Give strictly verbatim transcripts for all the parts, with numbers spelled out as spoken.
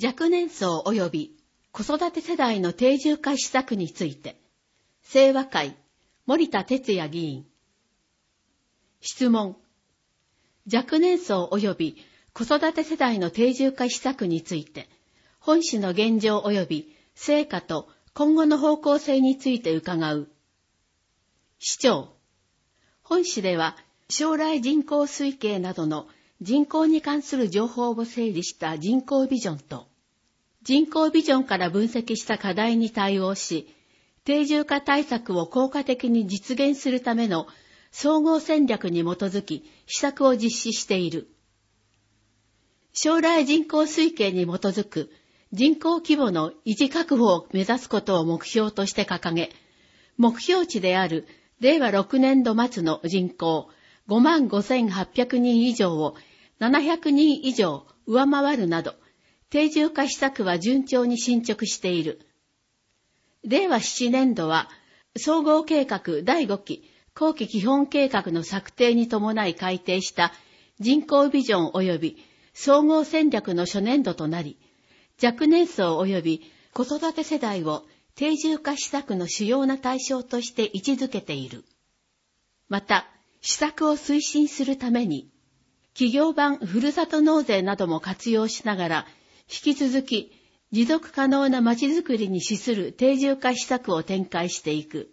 若年層及び子育て世代の定住化施策について、清和会、森田哲也議員。質問。若年層及び子育て世代の定住化施策について、本市の現状及び成果と今後の方向性について伺う。市長。本市では将来人口推計などの人口に関する情報を整理した人口ビジョンと、人口ビジョンから分析した課題に対応し、定住化対策を効果的に実現するための総合戦略に基づき施策を実施している。将来人口推計に基づく人口規模の維持確保を目指すことを目標として掲げ、目標値であるれいわろくねんど末の人口ごまんごせんはっぴゃくにん以上をななひゃくにん以上上回るなど、定住化施策は順調に進捗している。れいわななねんどは、総合計画だいごき後期基本計画の策定に伴い改定した人口ビジョン及び総合戦略の初年度となり、若年層及び子育て世代を定住化施策の主要な対象として位置づけている。また、施策を推進するために、企業版ふるさと納税なども活用しながら、引き続き持続可能なまちづくりに資する定住化施策を展開していく。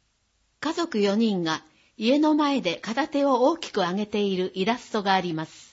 家族よにんが家の前で片手を大きく上げているイラストがあります。